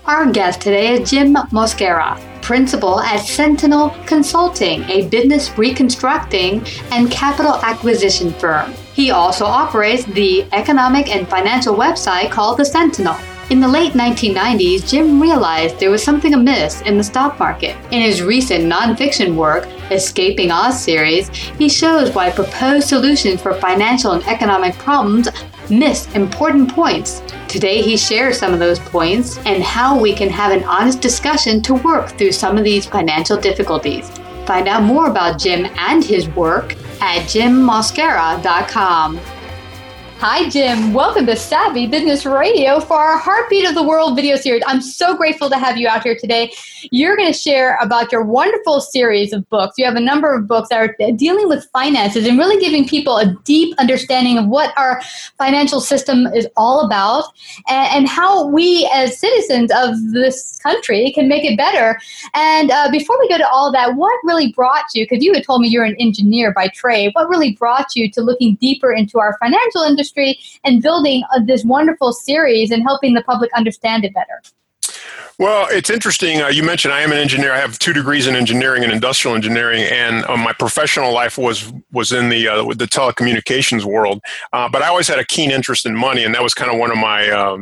Our guest today is Jim Mosquera, principal at Sentinel Consulting, a business reconstructing and capital acquisition firm. He also operates the economic and financial website called The Sentinel. In the late 1990s, Jim realized there was something amiss in the stock market. In his recent nonfiction work, Escaping Oz series, he shows why proposed solutions for financial and economic problems miss important points. Today, he shares some of those points and how we can have an honest discussion to work through some of these financial difficulties. Find out more about Jim and his work at jimmosquera.com. Hi, Jim. Welcome to Savvy Business Radio for our Heartbeat of the World video series. I'm so grateful to have you out here today. You're going to share about your wonderful series of books. You have a number of books that are dealing with finances and really giving people a deep understanding of what our financial system is all about and how we as citizens of this country can make it better. And before we go to all that, what really brought you, because you had told me you're an engineer by trade, what really brought you to looking deeper into our financial industry and building this wonderful series and helping the public understand it better? Well, it's interesting. You mentioned I am an engineer. I have 2 degrees in engineering and industrial engineering, and my professional life was in the telecommunications world. But I always had a keen interest in money, and that was kind of one of my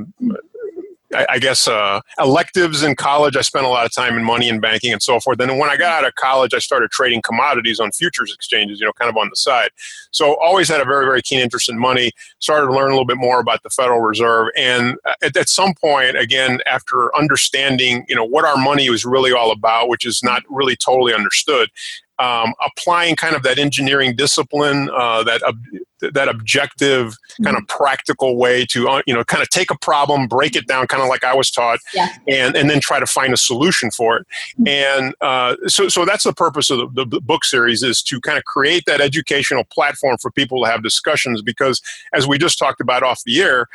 electives in college. I spent a lot of time in money and banking and so forth. And when I got out of college, I started trading commodities on futures exchanges, kind of on the side. So always had a very, very keen interest in money, started to learn a little bit more about the Federal Reserve. And at some point, again, after understanding, what our money was really all about, which is not really totally understood, applying kind of that engineering discipline, that objective kind of practical way to kind of take a problem, break it down, kind of like I was taught, and then try to find a solution for it. And so that's the purpose of the book series, is to kind of create that educational platform for people to have discussions. Because as we just talked about off the air,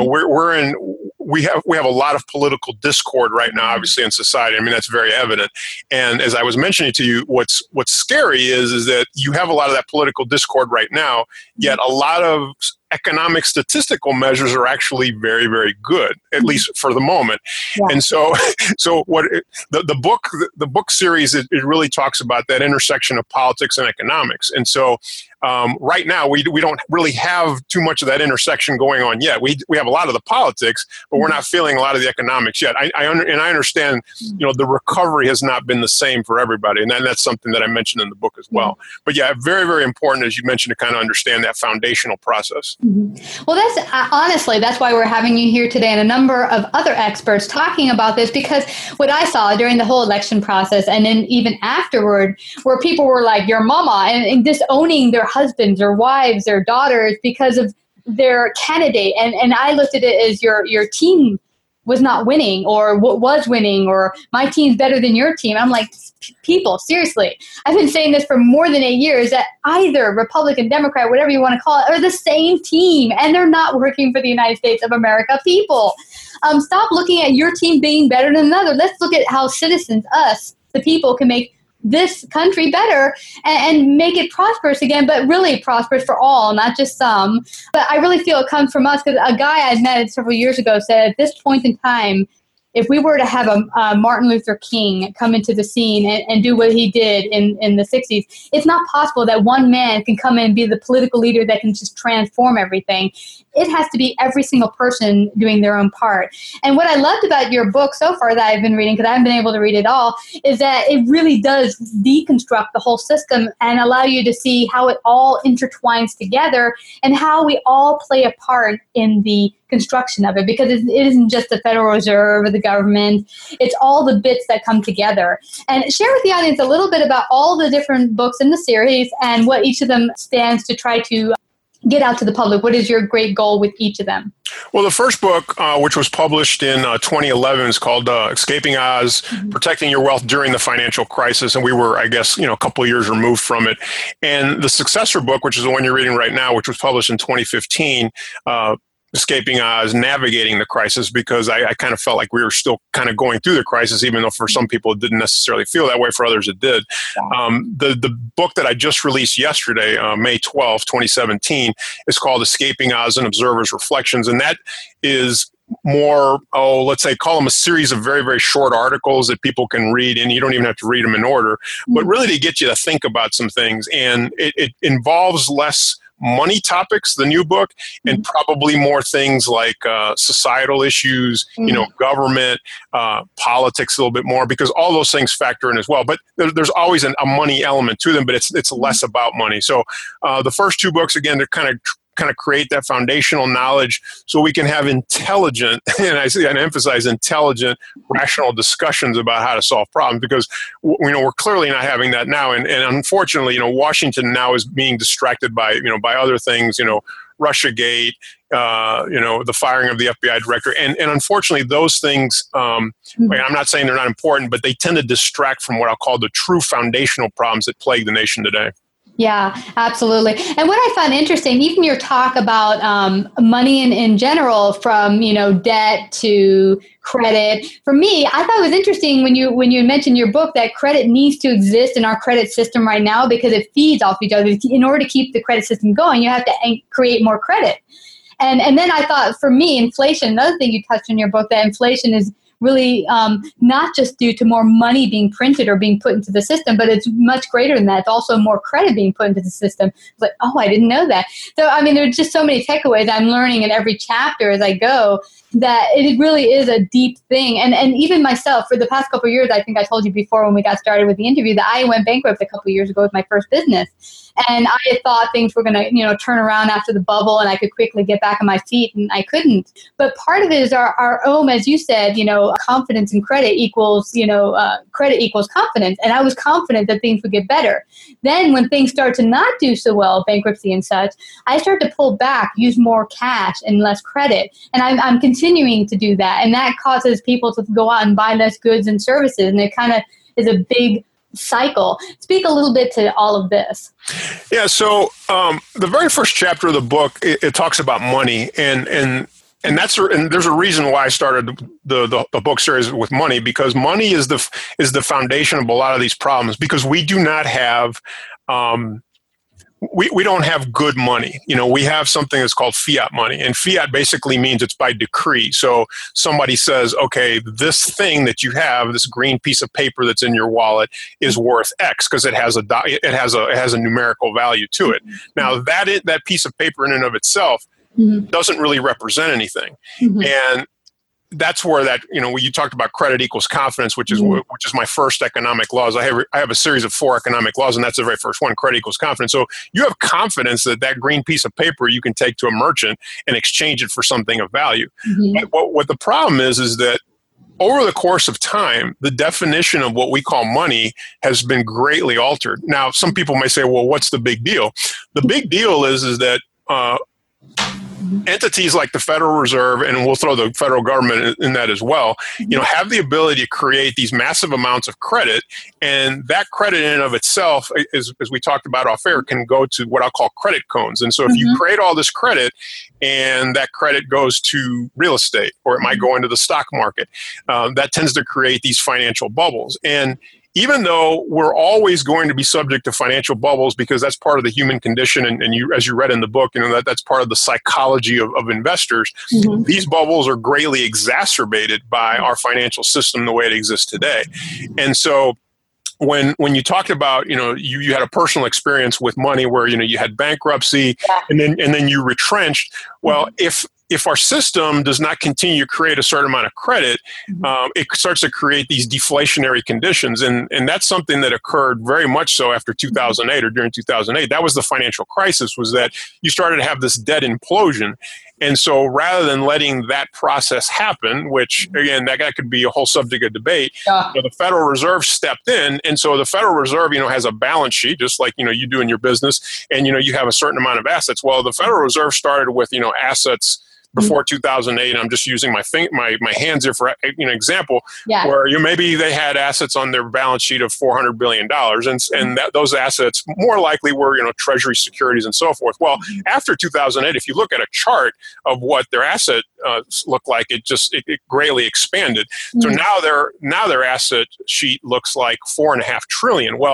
we have a lot of political discord right now, obviously, in society. I mean, that's very evident. And as I was mentioning to you, what's scary is that you have a lot of that political discord right now, yet a lot of economic statistical measures are actually very, very good, at least for the moment. Yeah. And so what the book series, it really talks about that intersection of politics and economics. And so right now we don't really have too much of that intersection going on yet. We have a lot of the politics, but we're not feeling a lot of the economics yet. I understand, the recovery has not been the same for everybody, and that's something that I mentioned in the book as well. But yeah, very, very important, as you mentioned, to kind of understand that foundational process. Well, that's why we're having you here today and a number of other experts talking about this, because what I saw during the whole election process and then even afterward, where people were like, your mama, and disowning their husbands or wives or daughters because of their candidate. And I looked at it as your team was not winning, or what was winning, or my team's better than your team. I'm like, people, seriously. I've been saying this for more than 8 years, that either Republican, Democrat, whatever you want to call it, are the same team, and they're not working for the United States of America. People, stop looking at your team being better than another. Let's look at how citizens, us, the people, can make this country better and make it prosperous again, but really prosperous for all, not just some. But I really feel it comes from us, because a guy I met several years ago said, at this point in time, if we were to have a Martin Luther King come into the scene and do what he did in the 60s, it's not possible that one man can come in and be the political leader that can just transform everything. It has to be every single person doing their own part. And what I loved about your book so far that I've been reading, because I haven't been able to read it all, is that it really does deconstruct the whole system and allow you to see how it all intertwines together and how we all play a part in the construction of it, because it isn't just the Federal Reserve or the government. It's all the bits that come together. And share with the audience a little bit about all the different books in the series and what each of them stands to try to get out to the public. What is your great goal with each of them? Well, the first book, which was published in 2011, is called Escaping Oz, Protecting Your Wealth During the Financial Crisis. And we were, I guess, a couple of years removed from it. And the successor book, which is the one you're reading right now, which was published in 2015, Escaping Oz, Navigating the Crisis, because I kind of felt like we were still kind of going through the crisis, even though for some people it didn't necessarily feel that way. For others it did. The book that I just released yesterday, May 12, 2017, is called Escaping Oz, An Observer's Reflections. And that is more, let's say, call them a series of very, very short articles that people can read, and you don't even have to read them in order, but really to get you to think about some things. And it involves less money topics, the new book, and probably more things like societal issues, government, politics a little bit more, because all those things factor in as well. But there's always a money element to them, but it's less about money. So the first two books, again, to kind of create that foundational knowledge so we can have intelligent, and I emphasize intelligent, rational discussions about how to solve problems, because we're clearly not having that now. And unfortunately, Washington now is being distracted by other things, Russiagate, the firing of the FBI director. And unfortunately, those things, I'm not saying they're not important, but they tend to distract from what I'll call the true foundational problems that plague the nation today. Yeah, absolutely. And what I found interesting, even your talk about money in general, from debt to credit. For me, I thought it was interesting when you mentioned your book that credit needs to exist in our credit system right now because it feeds off each other. In order to keep the credit system going, you have to create more credit. And then I thought, for me, inflation. Another thing you touched in your book, that inflation is really not just due to more money being printed or being put into the system, but it's much greater than that. It's also more credit being put into the system. It's like, I didn't know that. So, there's just so many takeaways I'm learning in every chapter as I go, that it really is a deep thing. And even myself, for the past couple of years, I think I told you before when we got started with the interview, that I went bankrupt a couple of years ago with my first business. And I had thought things were going to, turn around after the bubble and I could quickly get back on my feet, and I couldn't. But part of it is our own, as you said, confidence in credit equals, credit equals confidence. And I was confident that things would get better. Then when things start to not do so well, bankruptcy and such, I start to pull back, use more cash and less credit. And I'm continuing to do that. And that causes people to go out and buy less goods and services. And it kind of is a big cycle. Speak a little bit to all of this. Yeah. So the very first chapter of the book, it talks about money, and there's a reason why I started the book series with money, because money is the foundation of a lot of these problems, because we do not have we don't have good money. We have something that's called fiat money, and fiat basically means it's by decree. So somebody says, okay, this thing that you have, this green piece of paper that's in your wallet, is worth X because it has a numerical value to it. Now that piece of paper in and of itself doesn't really represent anything. And that's where that, when you talked about credit equals confidence, which is my first economic laws. I have a series of 4 economic laws, and that's the very first one, credit equals confidence. So you have confidence that green piece of paper you can take to a merchant and exchange it for something of value. But what the problem is that over the course of time, the definition of what we call money has been greatly altered. Now, some people may say, well, what's the big deal? The big deal is that entities like the Federal Reserve, and we'll throw the federal government in that as well, have the ability to create these massive amounts of credit, and that credit in and of itself, as we talked about off air, can go to what I'll call credit cones. And so if you create all this credit, and that credit goes to real estate, or it might go into the stock market, that tends to create these financial bubbles. And even though we're always going to be subject to financial bubbles, because that's part of the human condition, and you, as you read in the book, that's part of the psychology of investors, these bubbles are greatly exacerbated by our financial system the way it exists today. And so when you talked about, you had a personal experience with money where, you had bankruptcy and then you retrenched. Well, if our system does not continue to create a certain amount of credit, it starts to create these deflationary conditions. And that's something that occurred very much so after 2008 or during 2008. That was the financial crisis, was that you started to have this debt implosion. And so rather than letting that process happen, which, again, that could be a whole subject of debate, the Federal Reserve stepped in. And so the Federal Reserve, has a balance sheet, just like, you do in your business, and, you have a certain amount of assets. Well, the Federal Reserve started with, assets before 2008. I'm just using my hands here for example, where maybe they had assets on their balance sheet of $400 billion, and those assets more likely were treasury securities and so forth. Well, after 2008, if you look at a chart of what their assets look like, it greatly expanded. So now their asset sheet looks like $4.5 trillion. Well,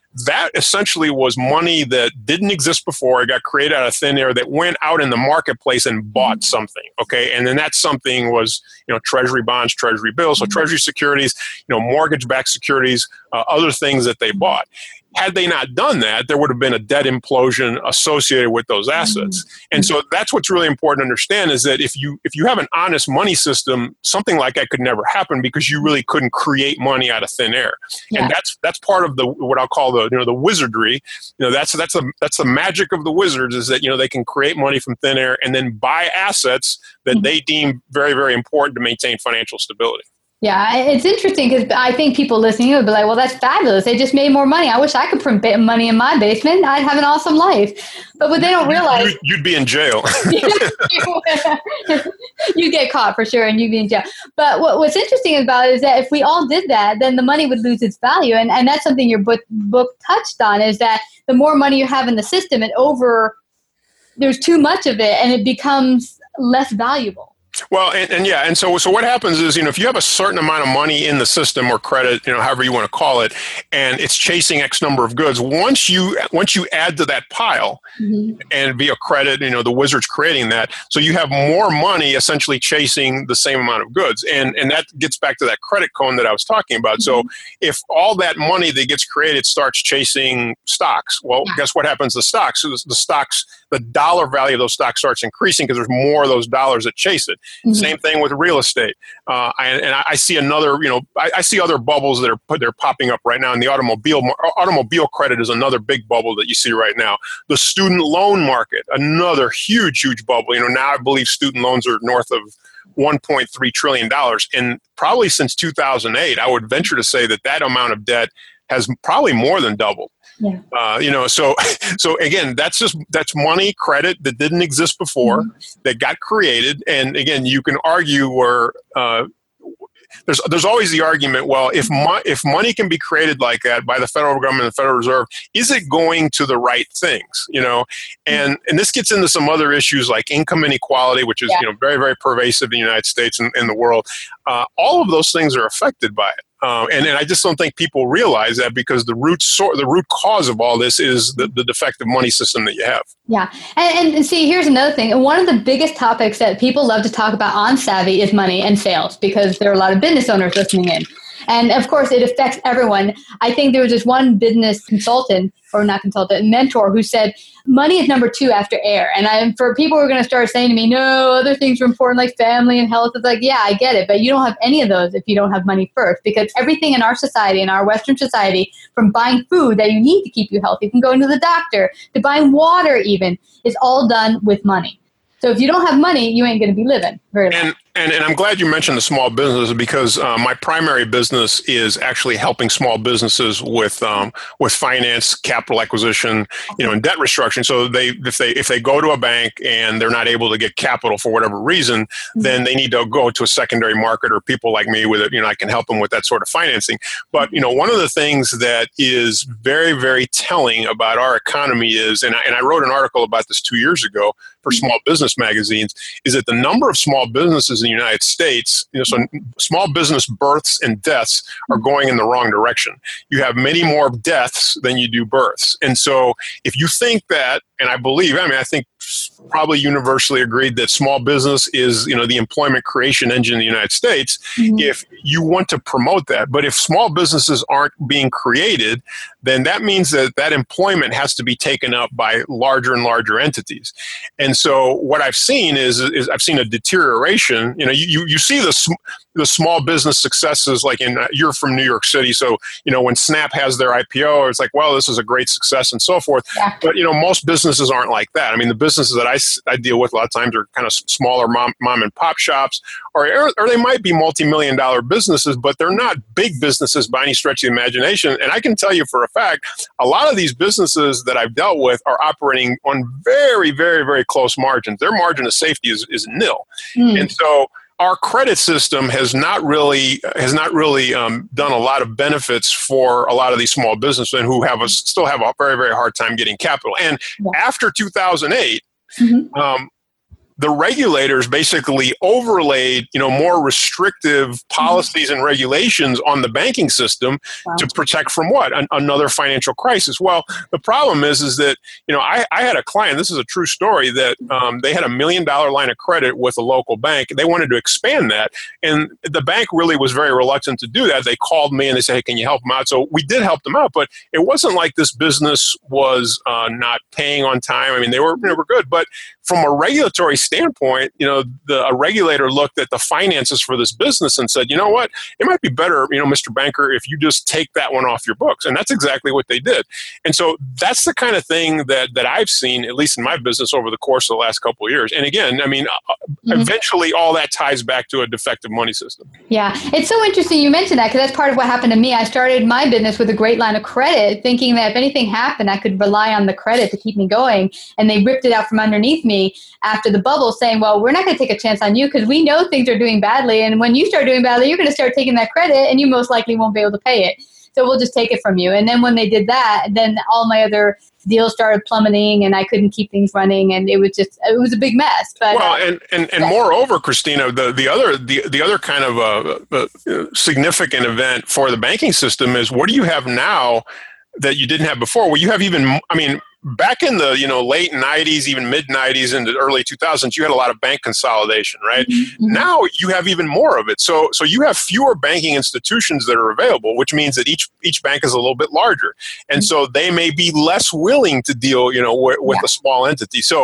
that essentially was money that didn't exist before. It got created out of thin air that went out in the marketplace and bought something. Okay. And then that something was, treasury bonds, treasury bills. So treasury securities, mortgage-backed securities, other things that they bought. Had they not done that, there would have been a debt implosion associated with those assets. And so that's what's really important to understand, is that if you have an honest money system, something like that could never happen, because you really couldn't create money out of thin air. Yeah. And that's part of what I'll call the wizardry. That's the magic of the wizards, is that they can create money from thin air and then buy assets that they deem very, very important to maintain financial stability. Yeah, it's interesting, because I think people listening would be like, well, that's fabulous. They just made more money. I wish I could print money in my basement. I'd have an awesome life. But what they don't realize... You'd be in jail. You'd get caught for sure, and you'd be in jail. But what's interesting about it is that if we all did that, then the money would lose its value. And that's something your book touched on, is that the more money you have in the system, there's too much of it, and it becomes less valuable. Well, and so what happens is, if you have a certain amount of money in the system, or credit, however you want to call it, and it's chasing X number of goods, once you add to that pile, and via credit, the wizard's creating that, so you have more money essentially chasing the same amount of goods, and that gets back to that credit cone that I was talking about. So if all that money that gets created starts chasing stocks, well, guess what happens to stocks? So the stocks, the dollar value of those stocks starts increasing, because there's more of those dollars that chase it. Same thing with real estate. I see another, I see other bubbles that they're popping up right now. And the automobile credit is another big bubble that you see right now. The student loan market, another huge bubble. Now I believe student loans are north of $1.3 trillion. And probably since 2008, I would venture to say that amount of debt has probably more than doubled. Yeah. So again, that's money, credit that didn't exist before, that got created. And again, you can argue where there's always the argument, well, if money can be created like that by the federal government and the Federal Reserve, is it going to the right things? And this gets into some other issues like income inequality, which is very, very pervasive in the United States and in the world. All of those things are affected by it. And I just don't think people realize that, because the root cause of all this is the defective money system that you have. Yeah. And see, here's another thing. And one of the biggest topics that people love to talk about on Savvy is money and sales, because there are a lot of business owners listening in. And of course, it affects everyone. I think there was this one business mentor who said, money is number 2 after air. And for people who are going to start saying to me, no, other things are important like family and health, it's like, yeah, I get it. But you don't have any of those if you don't have money first, because everything in our society, in our Western society, from buying food that you need to keep you healthy, from going to the doctor, to buying water even, is all done with money. So if you don't have money, you ain't going to be living very long. And I'm glad you mentioned the small businesses, because my primary business is actually helping small businesses with finance, capital acquisition, and debt restructuring. So if they go to a bank and they're not able to get capital for whatever reason, then they need to go to a secondary market, or people like me with it. I can help them with that sort of financing. But one of the things that is very, very telling about our economy is, and I wrote an article about this 2 years ago for Small Business magazines, is that the number of small businesses in the United States, so small business births and deaths are going in the wrong direction. You have many more deaths than you do births. And so if you think that, and I think probably universally agreed that small business is, the employment creation engine in the United States, if you want to promote that. But if small businesses aren't being created, then that means that employment has to be taken up by larger and larger entities. And so what I've seen is I've seen a deterioration. You see the small business successes, like you're from New York City, so when Snap has their IPO, it's like, well, this is a great success and so forth. Yeah. But most businesses aren't like that. I mean, the businesses that I deal with a lot of times are kind of smaller mom and pop shops, or they might be multi-million dollar businesses, but they're not big businesses by any stretch of the imagination. And I can tell you for a fact, a lot of these businesses that I've dealt with are operating on very, very, very close margins. Their margin of safety is nil. And so our credit system has not really done a lot of benefits for a lot of these small businessmen who still have a very, very hard time getting capital. And after 2008, the regulators basically overlaid, more restrictive policies and regulations on the banking system to protect from what? Another financial crisis. Well, the problem is that, I had a client, this is a true story, that they had $1 million line of credit with a local bank. They wanted to expand that. And the bank really was very reluctant to do that. They called me and they said, hey, can you help them out? So we did help them out, but it wasn't like this business was not paying on time. I mean, they were good, but from a regulatory standpoint, a regulator looked at the finances for this business and said, you know what, it might be better, Mr. Banker, if you just take that one off your books. And that's exactly what they did. And so that's the kind of thing that I've seen, at least in my business, over the course of the last couple of years. And again, I mean, eventually all that ties back to a defective money system. Yeah, it's so interesting you mentioned that, because that's part of what happened to me. I started my business with a great line of credit, thinking that if anything happened, I could rely on the credit to keep me going. And they ripped it out from underneath me after the bubble, saying, well, we're not going to take a chance on you because we know things are doing badly. And when you start doing badly, you're going to start taking that credit and you most likely won't be able to pay it. So we'll just take it from you. And then when they did that, then all my other deals started plummeting and I couldn't keep things running. And it was a big mess. But, well, and moreover, Christina, the other kind of significant event for the banking system is, what do you have now that you didn't have before? Well, you have back in the late 90s, even mid 90s into early 2000s, you had a lot of bank consolidation, right? Mm-hmm. Now you have even more of it. So you have fewer banking institutions that are available, which means that each bank is a little bit larger, and so they may be less willing to deal, with a small entity. So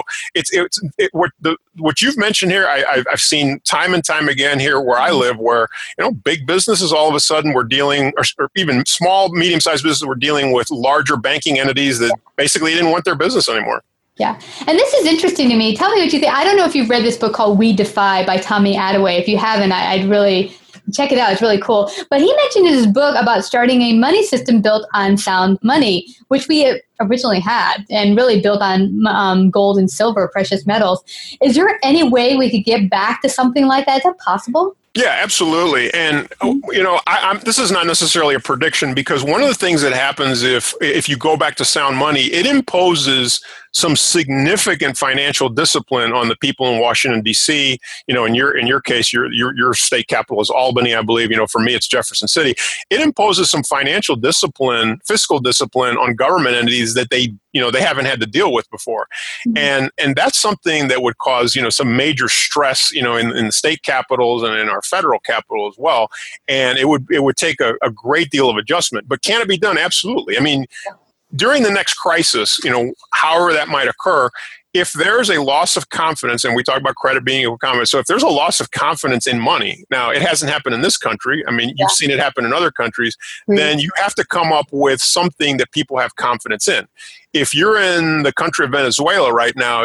what you've mentioned here, I've seen time and time again here where I live, where big businesses all of a sudden were dealing, or even small, medium-sized businesses were dealing with larger banking entities that basically didn't want their business anymore. Yeah. And this is interesting to me. Tell me what you think. I don't know if you've read this book called We Defy by Tommy Attaway. If you haven't, I'd really check it out. It's really cool. But he mentioned in his book about starting a money system built on sound money, which we originally had, and really built on gold and silver, precious metals. Is there any way we could get back to something like that? Is that possible? Yeah, absolutely. And, this is not necessarily a prediction, because one of the things that happens if you go back to sound money, it imposes some significant financial discipline on the people in Washington, D.C. In your case, your state capital is Albany, I believe. For me, it's Jefferson City. It imposes some financial discipline, fiscal discipline on government entities that they haven't had to deal with before. Mm-hmm. And that's something that would cause, some major stress, in the state capitals and in our federal capital as well. And it would take a great deal of adjustment. But can it be done? Absolutely. I mean, during the next crisis, however that might occur, if there's a loss of confidence, and we talk about credit being equal confidence, so if there's a loss of confidence in money, now it hasn't happened in this country, I mean, you've seen it happen in other countries, then you have to come up with something that people have confidence in. If you're in the country of Venezuela right now,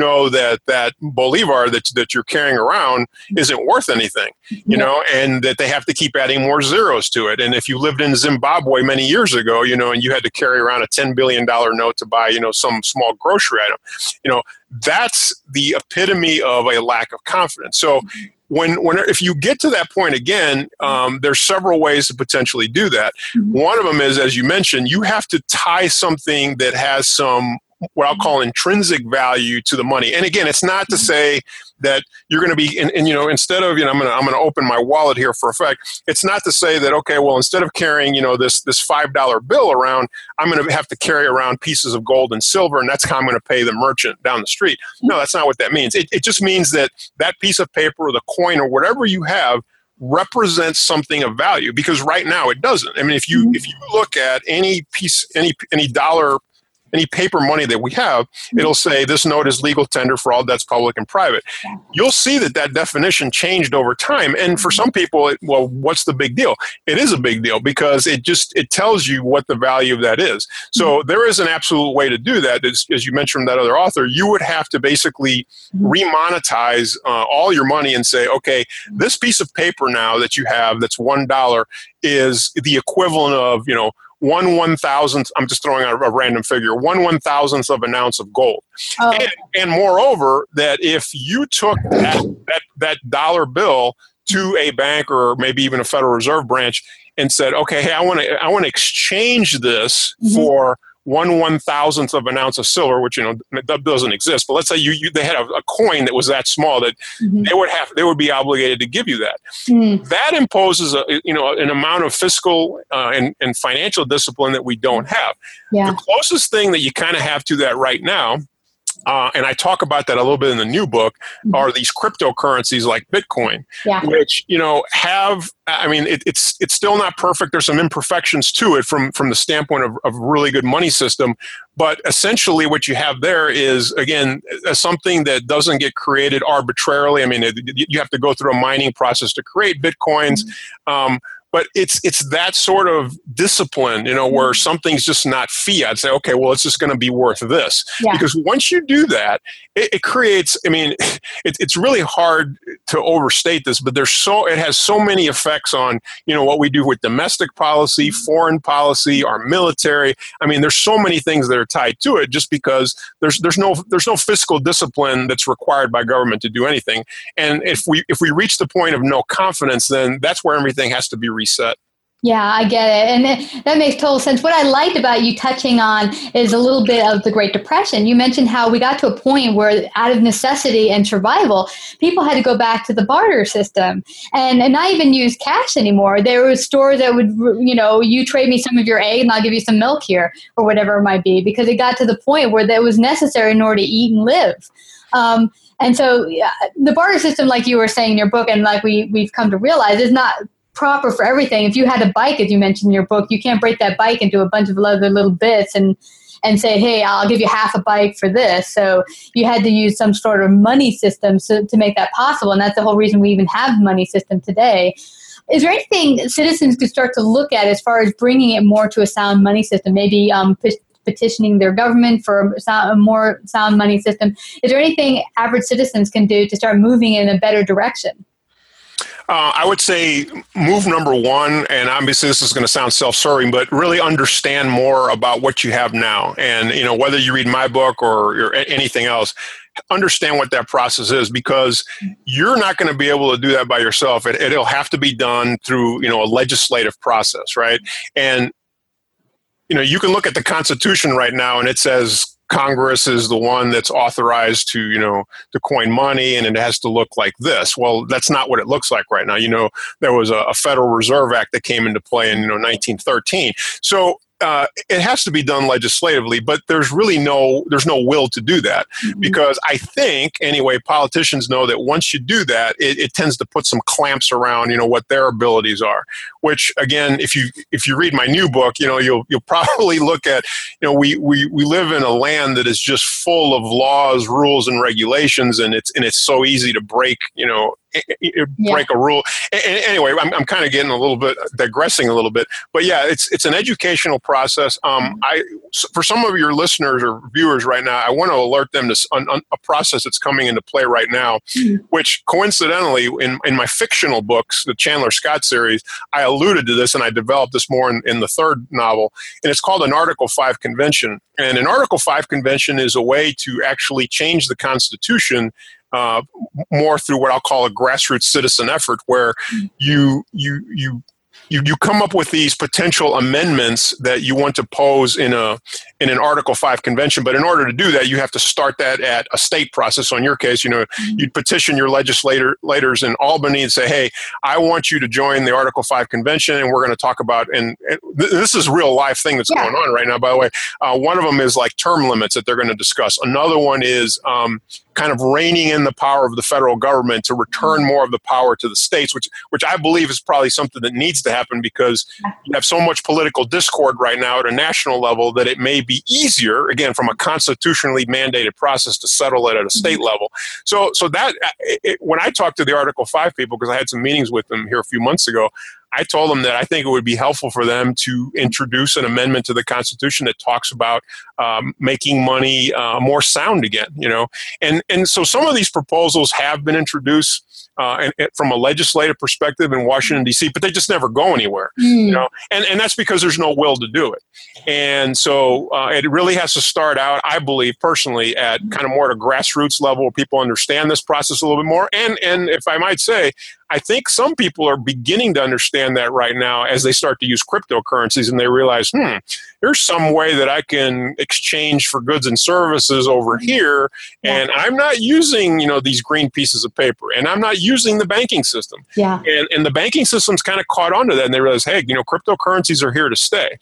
that Bolivar that you're carrying around isn't worth anything, and that they have to keep adding more zeros to it. And if you lived in Zimbabwe many years ago, and you had to carry around a $10 billion note to buy, some small grocery item, that's the epitome of a lack of confidence. So if you get to that point again, there's several ways to potentially do that. Mm-hmm. One of them is, as you mentioned, you have to tie something that has some, what I'll call intrinsic value to the money. And again, it's not to say that you're going to be, instead of, I'm going to open my wallet here for effect. It's not to say that, okay, well, instead of carrying, this $5 bill around, I'm going to have to carry around pieces of gold and silver, and that's how I'm going to pay the merchant down the street. No, that's not what that means. It just means that piece of paper or the coin or whatever you have represents something of value, because right now it doesn't. I mean, if you look at any piece, any dollar, any paper money that we have, it'll say this note is legal tender for all debts public and private. You'll see that definition changed over time. And for some people, what's the big deal? It is a big deal, because it tells you what the value of that is. So there is an absolute way to do that. As you mentioned from that other author, you would have to basically remonetize all your money and say, okay, this piece of paper now that you have that's $1 is the equivalent of, 1/1000th, I'm just throwing out a random figure, 1/1000th of an ounce of gold. Oh. And moreover, that if you took that dollar bill to a bank or maybe even a Federal Reserve branch and said, okay, hey, I want to exchange this for 1/1000th of an ounce of silver, which that doesn't exist. But let's say they had a coin that was that small that they would be obligated to give you that. That imposes an amount of fiscal and financial discipline that we don't have. The closest thing that you kind of have to that right now, and I talk about that a little bit in the new book, are these cryptocurrencies like Bitcoin, which it's still not perfect. There's some imperfections to it from the standpoint of a really good money system. But essentially what you have there is, again, something that doesn't get created arbitrarily. I mean, you have to go through a mining process to create Bitcoins. But it's that sort of discipline, where something's just not fiat. Say, okay, well, it's just going to be worth this. Because once you do that, it creates, it's really hard to overstate this, but it has so many effects on, what we do with domestic policy, foreign policy, our military. There's so many things that are tied to it just because there's no fiscal discipline that's required by government to do anything. And if we reach the point of no confidence, then that's where everything has to be reset. Yeah, I get it. And that makes total sense. What I liked about you touching on is a little bit of the Great Depression. You mentioned how we got to a point where out of necessity and survival, people had to go back to the barter system and not even use cash anymore. There were stores that would, you trade me some of your egg and I'll give you some milk here or whatever it might be, because it got to the point where that was necessary in order to eat and live. And so the barter system, like you were saying in your book, and like we've come to realize, is not proper for everything. If you had a bike, as you mentioned in your book, you can't break that bike into a bunch of other little bits and say, hey, I'll give you half a bike for this. So you had to use some sort of money system to make that possible. And that's the whole reason we even have the money system today. Is there anything citizens could start to look at as far as bringing it more to a sound money system? Maybe petitioning their government for a more sound money system. Is there anything average citizens can do to start moving in a better direction? I would say move number one, and obviously this is going to sound self-serving, but really understand more about what you have now. And, whether you read my book or anything else, understand what that process is, because you're not going to be able to do that by yourself. It'll have to be done through, a legislative process, right? And, you can look at the Constitution right now and it says Congress is the one that's authorized to, to coin money, and it has to look like this. Well, that's not what it looks like right now. There was a Federal Reserve Act that came into play in, 1913. So it has to be done legislatively, but there's no will to do that, because I think anyway, politicians know that once you do that, it tends to put some clamps around, what their abilities are, which again, if you read my new book, you'll probably look at, we live in a land that is just full of laws, rules, and regulations, and it's so easy to break, break a rule. Anyway, I'm kind of getting digressing a little bit, but yeah, it's an educational process. For some of your listeners or viewers right now, I want to alert them to a process that's coming into play right now, which coincidentally in my fictional books, the Chandler Scott series, I alluded to this, and I developed this more in the third novel, and it's called an Article 5 convention. And an Article 5 convention is a way to actually change the Constitution more through what I'll call a grassroots citizen effort, where you come up with these potential amendments that you want to pose in an Article 5 convention. But in order to do that, you have to start that at a state process. So in your case, you'd petition your legislators in Albany and say, hey, I want you to join the Article 5 convention, and we're going to talk about, and this is a real life thing that's going on right now, by the way. One of them is like term limits that they're going to discuss. Another one is kind of reining in the power of the federal government to return more of the power to the states, which I believe is probably something that needs to happen, because you have so much political discord right now at a national level that it may be easier, again, from a constitutionally mandated process, to settle it at a state level. So that when I talked to the Article 5 people, because I had some meetings with them here a few months ago, I told them that I think it would be helpful for them to introduce an amendment to the Constitution that talks about making money more sound again, And so some of these proposals have been introduced. and from a legislative perspective in Washington, D.C., but they just never go anywhere. You know, and that's because there's no will to do it. And so it really has to start out, I believe personally, at kind of more at a grassroots level where people understand this process a little bit more. And if I might say, I think some people are beginning to understand that right now as they start to use cryptocurrencies and they realize, there's some way that I can exchange for goods and services over here. And I'm not using, these green pieces of paper, and I'm not using the banking system. Yeah. And the banking system's kind of caught on to that, and they realize, hey, cryptocurrencies are here to stay.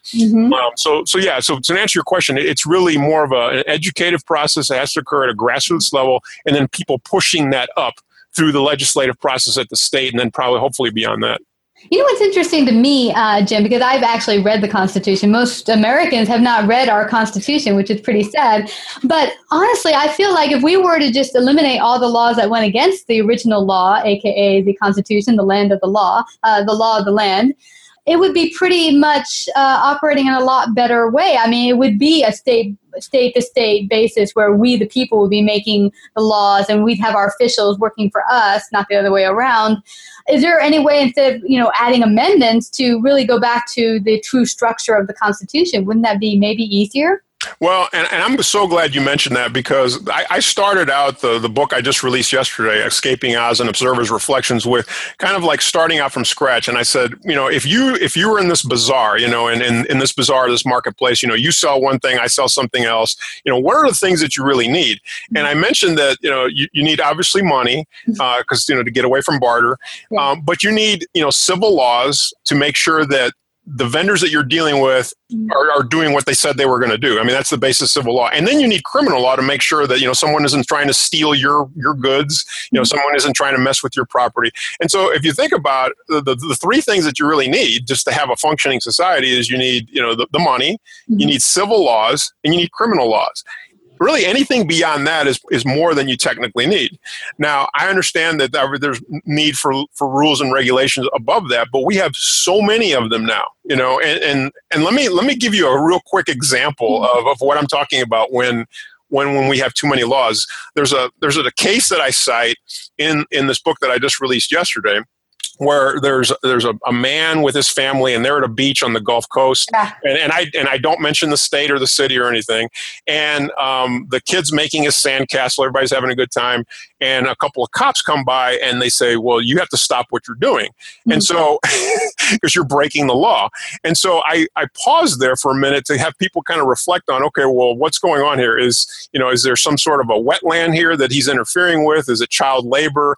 So to answer your question, it's really more of an educative process that has to occur at a grassroots level, and then people pushing that up through the legislative process at the state, and then probably hopefully beyond that. You know what's interesting to me, Jim, because I've actually read the Constitution. Most Americans have not read our Constitution, which is pretty sad. But honestly, I feel like if we were to just eliminate all the laws that went against the original law, aka the Constitution, the land of the law of the land, it would be pretty much operating in a lot better way. I mean, it would be a state-to-state basis where we, the people, would be making the laws, and we'd have our officials working for us, not the other way around. Is there any way, instead of adding amendments, to really go back to the true structure of the Constitution? Wouldn't that be maybe easier? Well, and I'm so glad you mentioned that, because I started out the book I just released yesterday, Escaping Oz, An Observer's Reflections, with kind of like starting out from scratch. And I said, if you were in this bazaar, and in this bazaar, this marketplace, you sell one thing, I sell something else, what are the things that you really need? And I mentioned that, you need obviously money, because, to get away from barter, but you need, civil laws to make sure that the vendors that you're dealing with are doing what they said they were going to do. I mean, that's the basis of civil law. And then you need criminal law to make sure that, someone isn't trying to steal your goods, someone isn't trying to mess with your property. And so if you think about the three things that you really need just to have a functioning society is you need, the money, you need civil laws, and you need criminal laws. Really, anything beyond that is more than you technically need. Now, I understand that there's need for rules and regulations above that, but we have so many of them now, and let me give you a real quick example of what I'm talking about when we have too many laws. There's a case that I cite in this book that I just released yesterday, where there's a man with his family, and they're at a beach on the Gulf Coast, and I don't mention the state or the city or anything, and the kid's making his sandcastle, everybody's having a good time, and a couple of cops come by and they say, well, you have to stop what you're doing, and so because you're breaking the law. And so I paused there for a minute to have people kind of reflect on, okay, well, what's going on here? Is there some sort of a wetland here that he's interfering with? Is it child labor?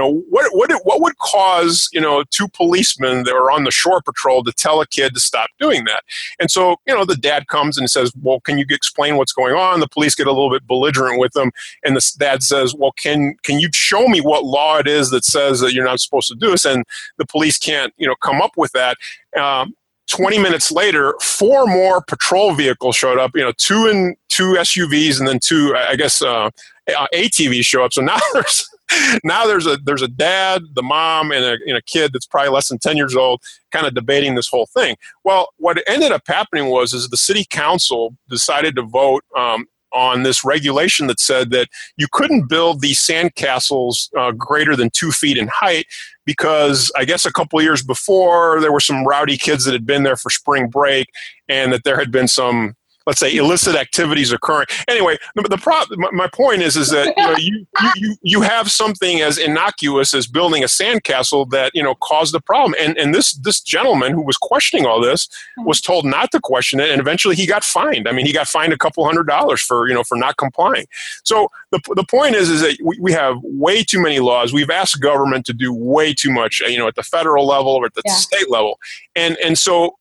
What would cause two policemen that are on the shore patrol to tell a kid to stop doing that? And so, the dad comes and says, well, can you explain what's going on? The police get a little bit belligerent with them. And the dad says, well, can you show me what law it is that says that you're not supposed to do this? And the police can't, come up with that. 20 minutes later, 4 more patrol vehicles showed up, 2 SUVs and then 2, I guess, ATVs show up. So now there's a dad, the mom, and a kid that's probably less than 10 years old, kind of debating this whole thing. Well, what ended up happening was the city council decided to vote on this regulation that said that you couldn't build these sandcastles greater than 2 feet in height, because I guess a couple of years before there were some rowdy kids that had been there for spring break, and that there had been some, let's say, illicit activities occurring. Anyway, my point is that you have something as innocuous as building a sandcastle that caused the problem. And this gentleman who was questioning all this was told not to question it, and eventually he got fined. I mean, he got fined a couple $100s for not complying. So the point is that we have way too many laws. We've asked government to do way too much, at the federal level or at the state level, and so.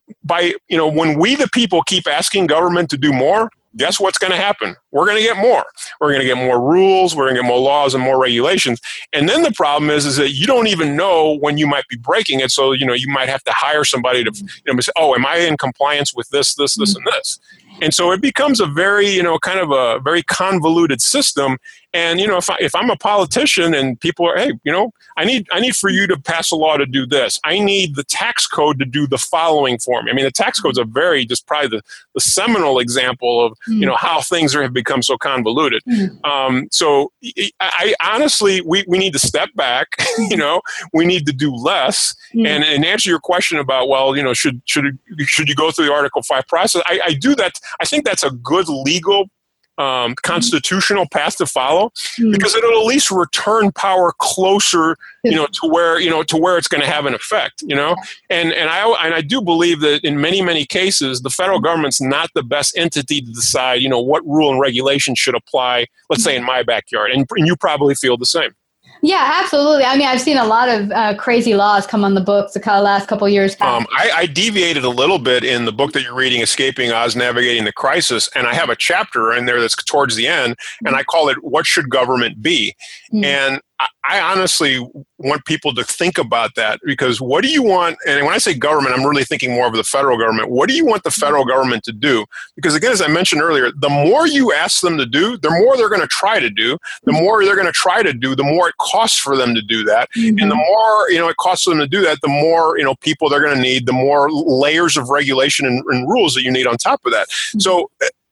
When we the people keep asking government to do more, guess what's going to happen? We're going to get more. We're going to get more rules. We're going to get more laws and more regulations. And then the problem is that you don't even know when you might be breaking it. So, you might have to hire somebody to, say, oh, am I in compliance with this, and this? And so it becomes a very, kind of a very convoluted system. And, if I'm a politician and people are, hey, I need for you to pass a law to do this. I need the tax code to do the following for me. I mean, the tax code is probably the seminal example of, how things have become so convoluted. So I honestly, we need to step back, we need to do less. And answer your question about, well, should you go through the Article 5 process? I do that. I think that's a good legal constitutional path to follow, because it'll at least return power closer, to where it's going to have an effect, and I do believe that in many cases, the federal government's not the best entity to decide, what rule and regulation should apply, let's say in my backyard. And you probably feel the same. Yeah, absolutely. I mean, I've seen a lot of crazy laws come on the books the last couple of years. I deviated a little bit in the book that you're reading, Escaping Oz, Navigating the Crisis, and I have a chapter in there that's towards the end, and I call it, What Should Government Be? And I honestly want people to think about that, because what do you want? And when I say government, I'm really thinking more of the federal government. What do you want the federal government to do? Because again, as I mentioned earlier, the more you ask them to do, the more they're going to try to do. The more they're going to try to do, the more it costs for them to do that. And the more, it costs them to do that, the more, people they're going to need, the more layers of regulation and rules that you need on top of that. So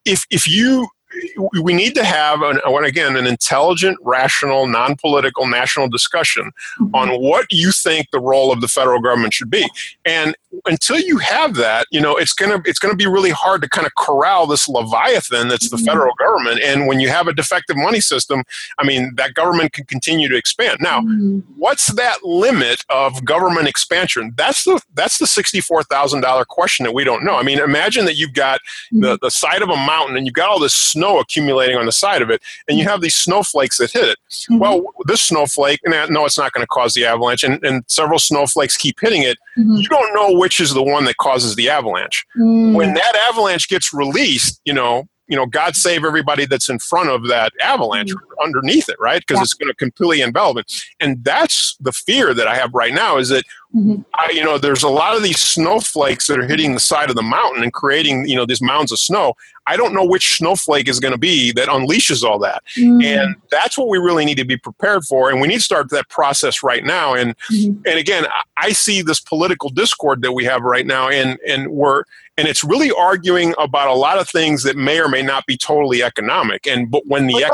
we need to have, an intelligent, rational, non-political national discussion on what you think the role of the federal government should be. And until you have that, it's gonna be really hard to kind of corral this leviathan that's the federal government. And when you have a defective money system, I mean, that government can continue to expand. Now, what's that limit of government expansion? That's the $64,000 question that we don't know. I mean, imagine that you've got the side of a mountain and you've got all this snow accumulating on the side of it, and you have these snowflakes that hit it. Well, this snowflake, no, it's not going to cause the avalanche, and several snowflakes keep hitting it. You don't know which is the one that causes the avalanche. When that avalanche gets released, God save everybody that's in front of that avalanche underneath it, right? Because it's going to completely envelop it. And that's the fear that I have right now, is that, there's a lot of these snowflakes that are hitting the side of the mountain and creating, these mounds of snow. I don't know which snowflake is going to be that unleashes all that. And that's what we really need to be prepared for. And we need to start that process right now. And again, I see this political discord that we have right now, and it's really arguing about a lot of things that may or may not be totally economic. But when the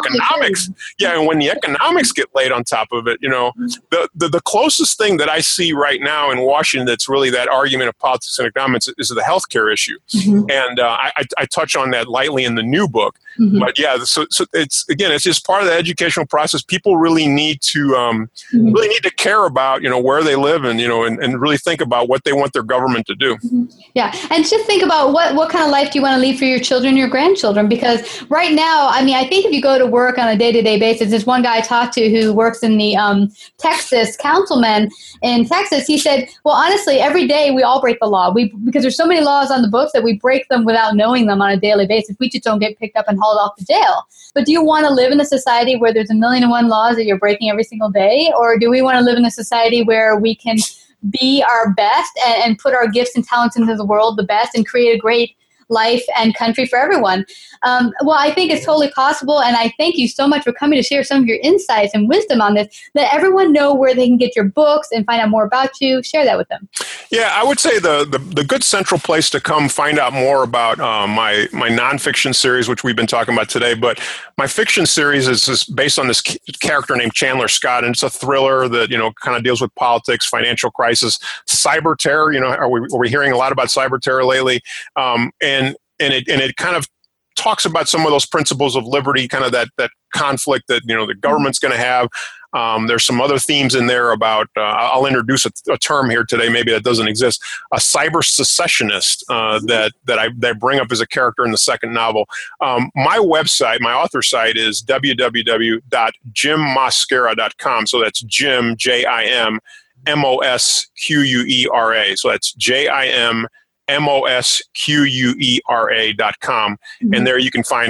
economics get laid on top of it, the closest thing that I see right now in Washington that's really that argument of politics and economics is the healthcare issue. And I touch on that lightly in the new book. But yeah, so it's just part of the educational process. People really need to care about where they live, and and really think about what they want their government to do. Yeah, and just think about what kind of life do you want to leave for your children, your grandchildren? Because right now, I mean, I think if you go to work on a day-to-day basis, there's one guy I talked to who works in the Texas, councilman in Texas. He said, well, honestly, every day we all break the law. Because there's so many laws on the books that we break them without knowing them on a daily basis. We just don't get picked up and hauled off to jail. But do you want to live in a society where there's 1,000,001 laws that you're breaking every single day? Or do we want to live in a society where we can be our best and put our gifts and talents into the world the best and create a great life and country for everyone? Well, I think it's totally possible, and I thank you so much for coming to share some of your insights and wisdom on this. Let everyone know where they can get your books and find out more about you. Share that with them. Yeah, I would say the good central place to come find out more about my nonfiction series, which we've been talking about today, but my fiction series is based on this character named Chandler Scott, and it's a thriller that kind of deals with politics, financial crisis, cyber terror. Are we hearing a lot about cyber terror lately? And it kind of talks about some of those principles of liberty, kind of that conflict that the government's going to have. There's some other themes in there about, I'll introduce a term here today, maybe that doesn't exist, a cyber secessionist that I bring up as a character in the second novel. My website, my author site is www.jimmosquera.com. So that's Jim, Jim, Mosquera. So that's JIM. Mosquera.com. And there you can find